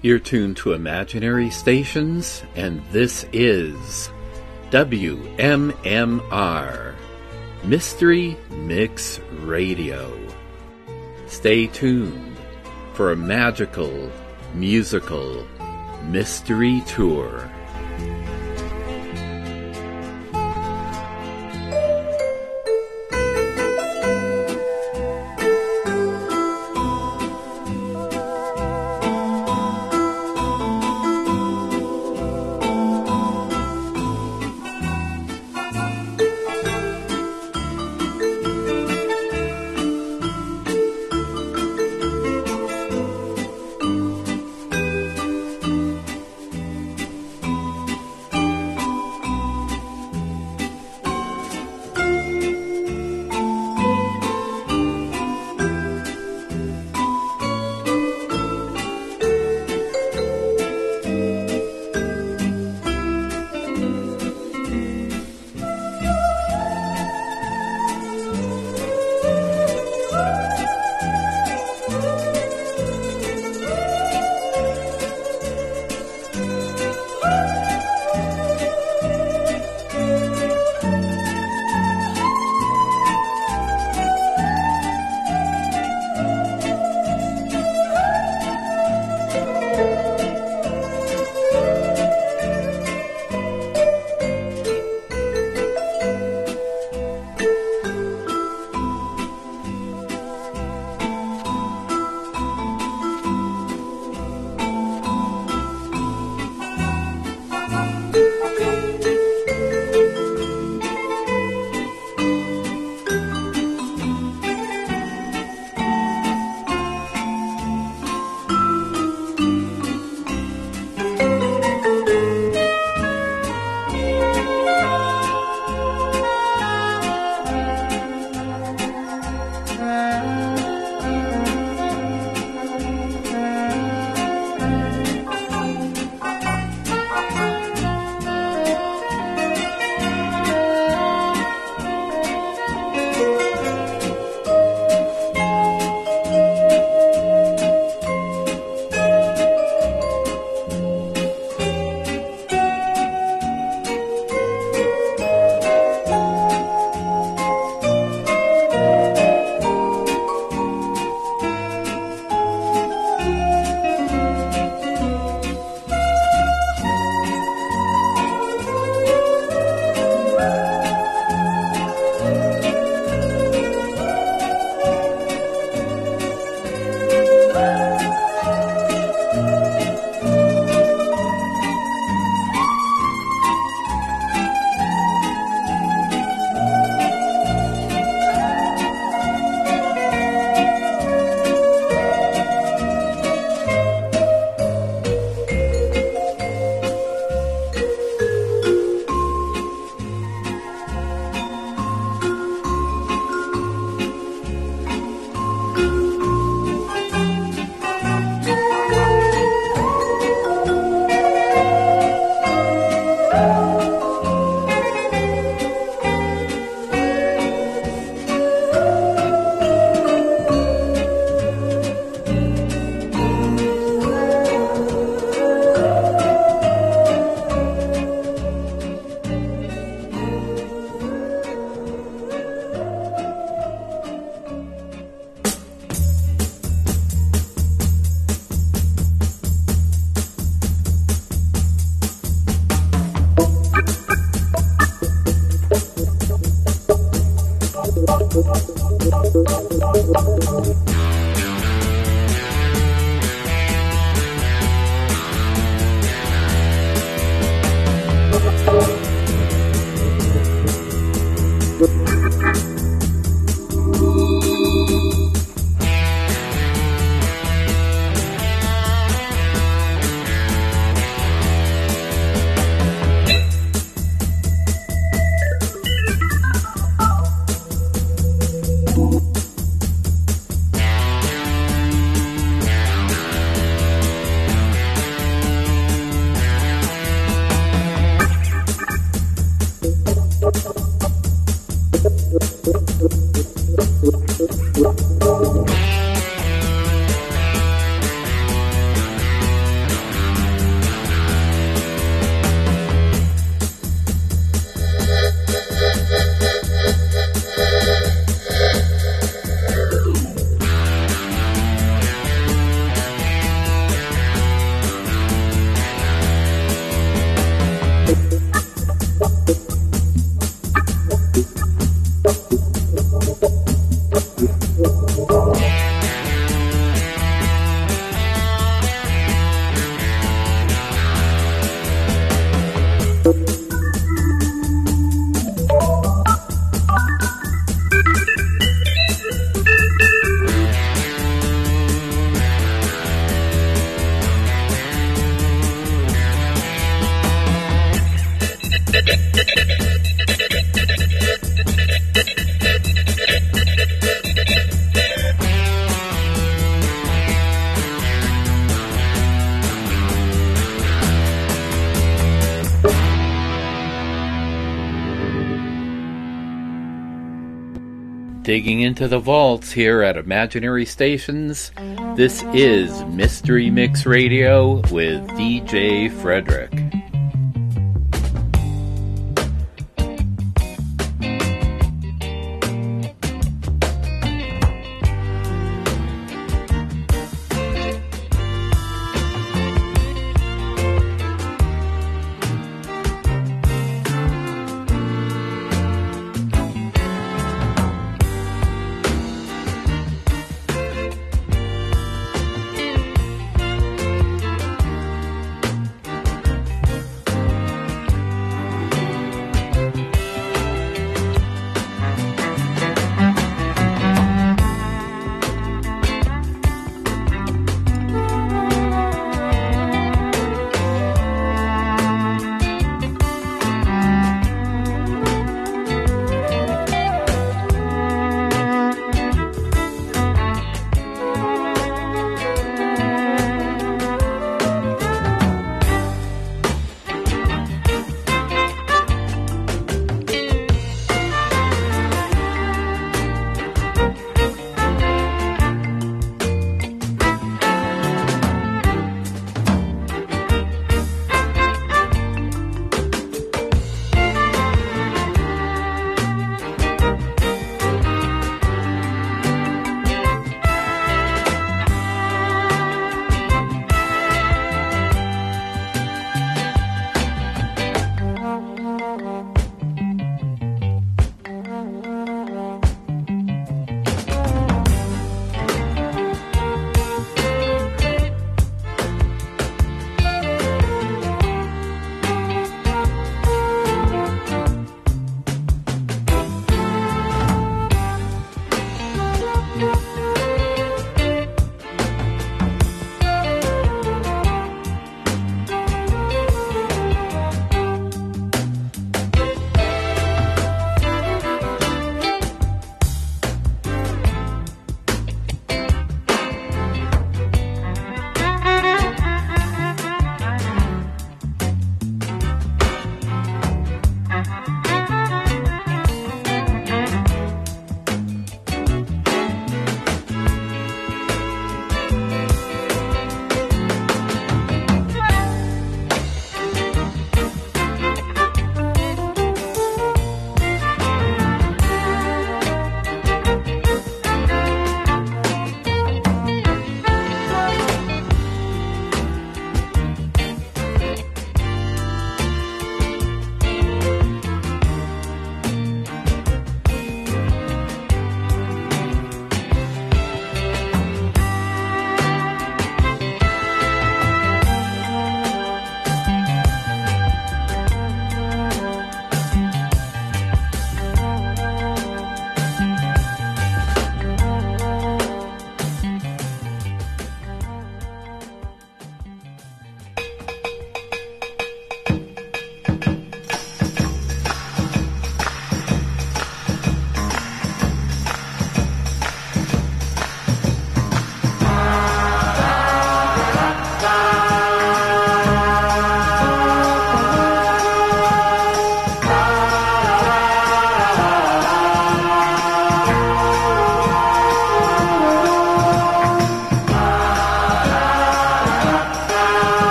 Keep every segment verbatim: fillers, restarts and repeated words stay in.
You're tuned to Imaginary Stations, and this is W M M R, Mystery Mix Radio. Stay tuned for a magical, musical mystery tour. digging into the vaults here at Imaginary Stations. This is Mystery Mix Radio with D J Frederick.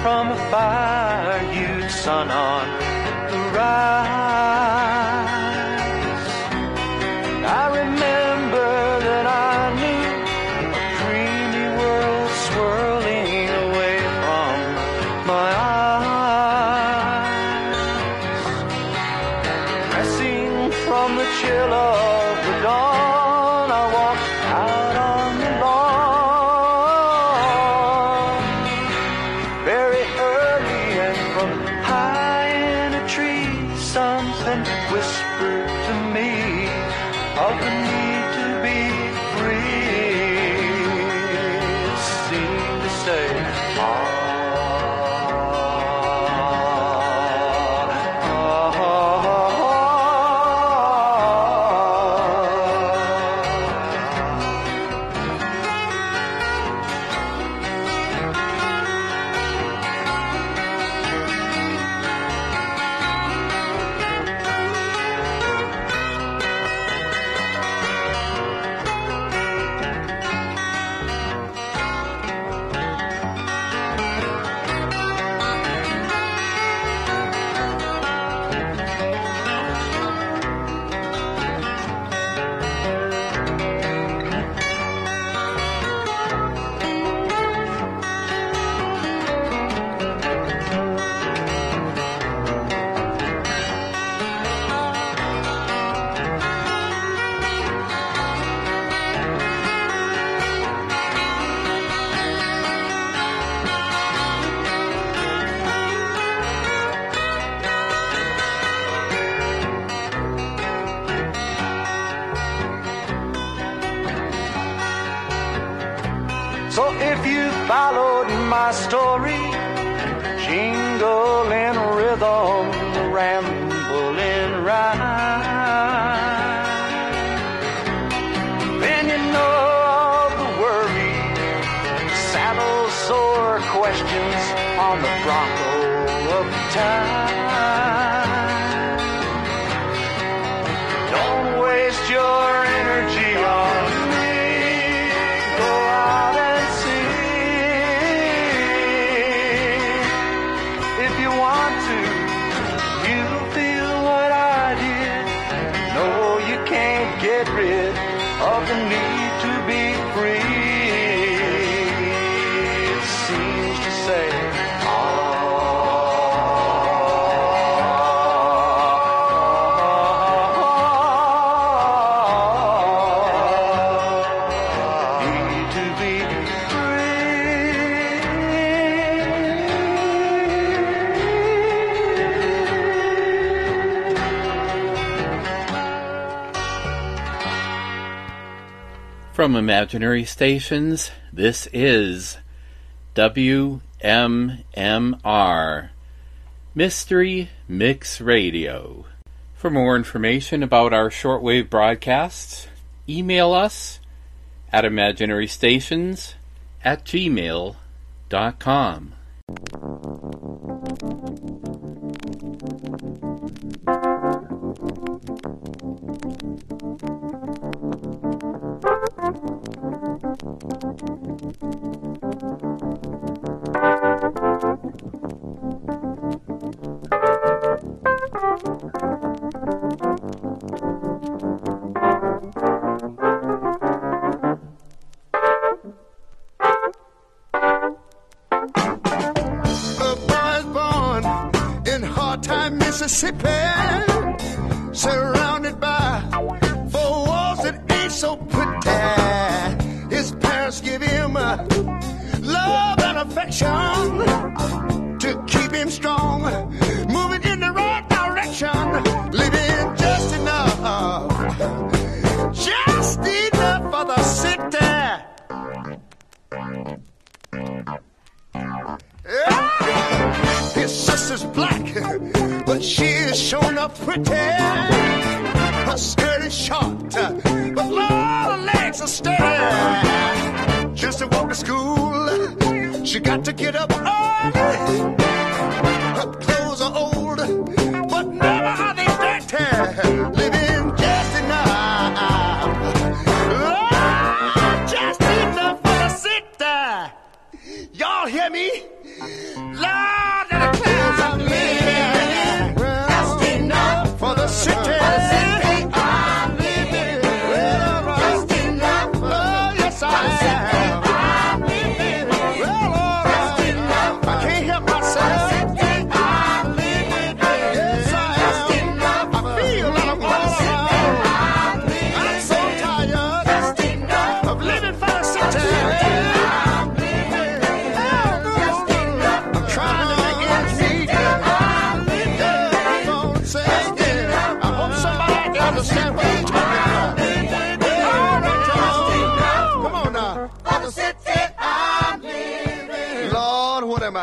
from afar, you'd sun on the rise. I remember that I knew a dreamy world swirling away from my eyes. Dressing from the chill of the dawn, I walked out on the lawn very early, and from high in a tree something whispered to me of the need to be free. It seemed to say, ah, ah, ah, so if you followed my story, jingle in rhythm, ramble in rhyme, then you know all the worry, saddle sore questions on the bronco of time. Don't waste your energy on me. Go out and if you want to, you'll feel what I did. No, you can't get rid of the need to be free. It seems to say, ah, need to be From Imaginary Stations, this is W M M R, Mystery Mix Radio. For more information about our shortwave broadcasts, email us at imaginarystations at gmail dot com. Mississippi, surrounded by four walls that ain't so pretty. His parents give him uh, love and affection to keep him strong, moving in the right direction, living just enough, just enough for the city. Yeah. His sister's black, but she is shown up pretty. Her skirt is short, but Lord, her legs are steady. Just to walk to school, she got to get up early. Her clothes are old, but never are they dirty. Living just enough, oh, just enough for the city. Y'all hear me? Loud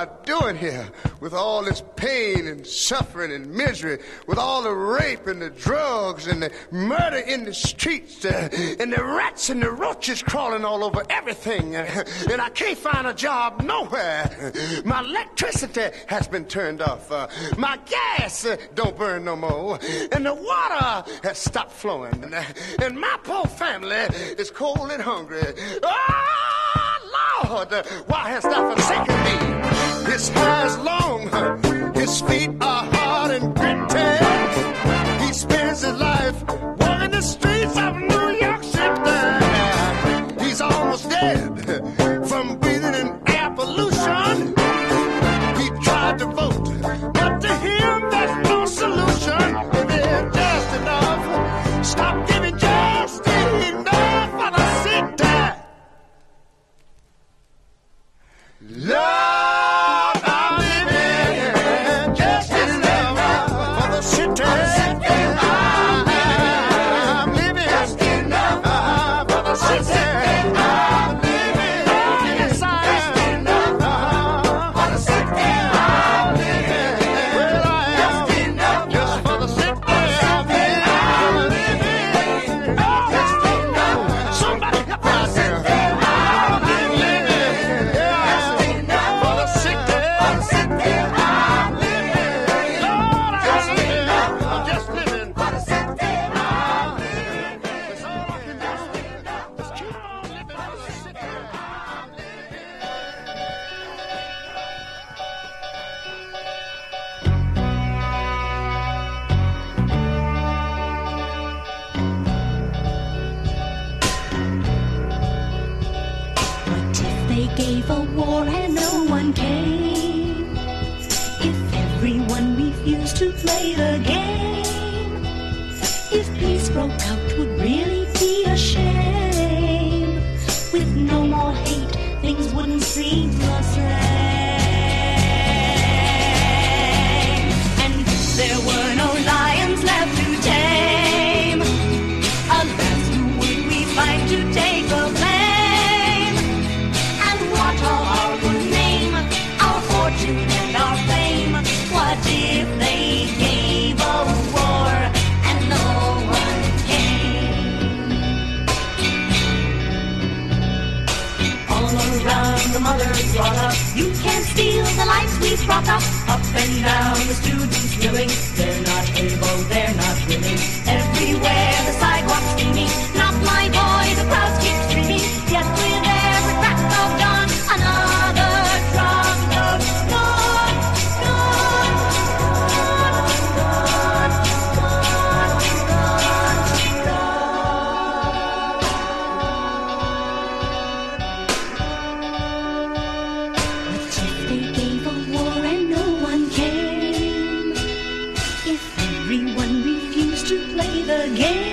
I doing here with all this pain and suffering and misery, with all the rape and the drugs and the murder in the streets, uh, and the rats and the roaches crawling all over everything, uh, and I can't find a job nowhere. My electricity has been turned off. Uh, my gas uh, don't burn no more, and the water has stopped flowing, and, uh, and my poor family is cold and hungry. Oh, Lord, why hast thou forsaken me? His hair is long, his feet are hard and gritty. He spends his life walking the streets of New York City. He's almost dead from breathing in air pollution. He tried to vote, but to him there's no solution. There's just enough. Stop giving just enough for the city. Lord, I'm living just enough for the city. I'm living just enough for the city. I'm living yes, I am. Just enough for the city. I'm living well, I am just enough just for the city. I'm living just enough. Somebody help us. I'm living yeah. For the city, for the city, I'm living. Lord, I'm living. I'm just living for the city. I'm living. That's all I can do. Just keep on living for the city. I'm What if they gave a war and no one came? If everyone refused to play the game? If peace broke out, would really be a shame. With no more hate, things wouldn't seem the same. And if there were no lions left to tame, alas, who would we find to take the blame? And what of our good name, our fortune and our fame? What if they gave a war and no one came? All around the mothers brought up, you can't steal the lives we brought up. Up and down the students drilling, they're not able, they're not willing. Everywhere the sidewalks steaming, not my boy, the crowds keep screaming. Yet with every crack of dawn, another drum goes gone, gone, gone, gone, gone, gone. What if they gave a war and no one came? If everyone refused to play the game?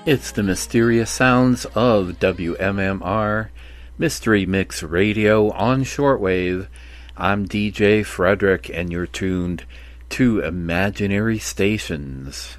It's the mysterious sounds of W M M R, Mystery Mix Radio on shortwave. I'm D J Frederick, and you're tuned to Imaginary Stations.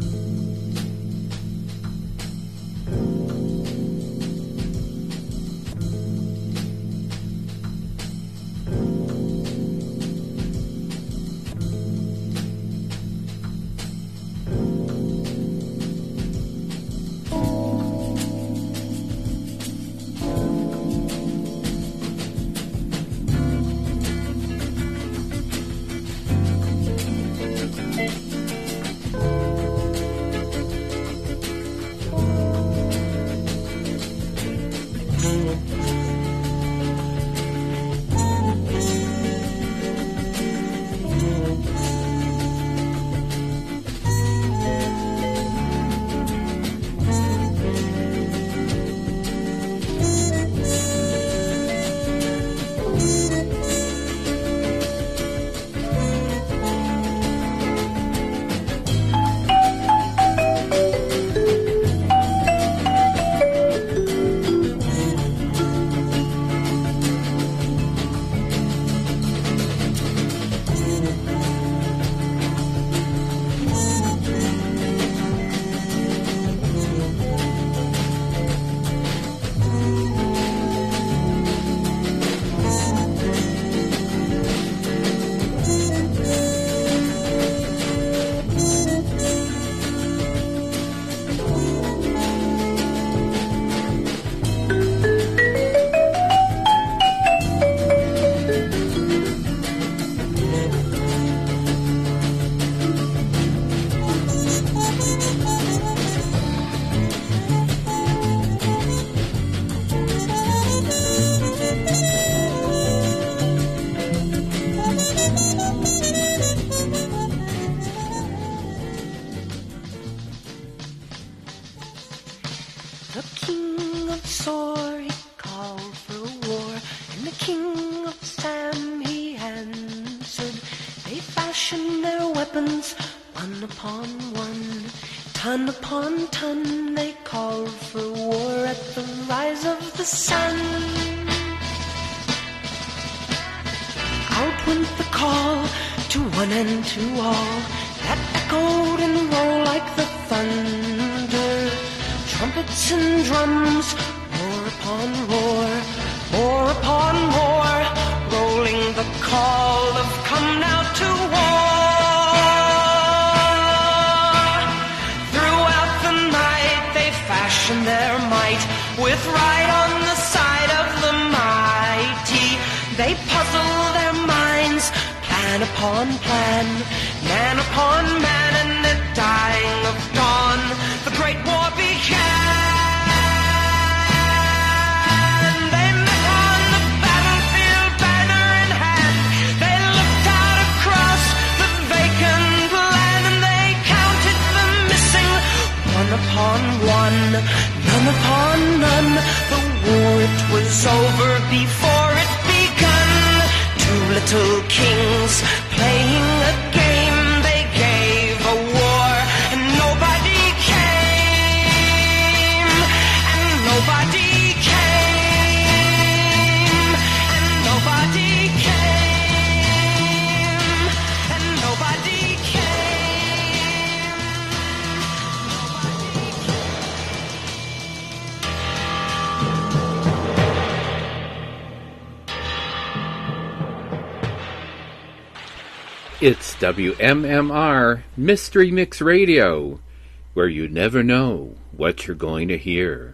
It's W M M R Mystery Mix Radio, where you never know what you're going to hear.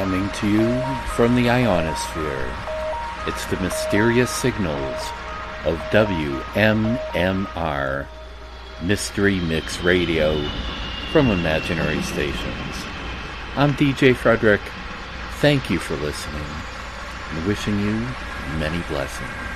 coming to you from the ionosphere. It's the mysterious signals of W M M R, Mystery Mix Radio, from imaginary stations. I'm D J Frederick. Thank you for listening, and wishing you many blessings.